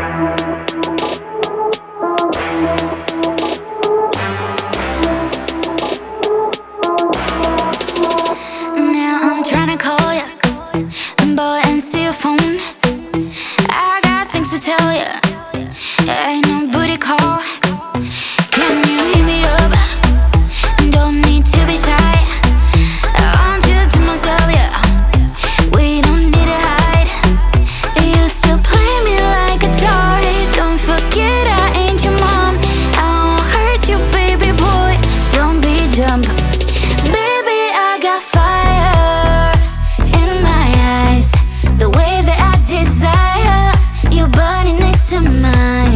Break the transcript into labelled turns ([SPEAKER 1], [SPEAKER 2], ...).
[SPEAKER 1] Now I'm trying to call ya, but answer your phone. I got things to tell ya. Ain't no booty call. Can you hit me up? Don't need to be shy. I want you to myself, yeah. We don't need to hide. You still play me like a toy. Don't forget I ain't your mom. I won't hurt you, baby boy. Don't be dumb. Baby, I got fire in my eyes. The way that I desire your body next to mine.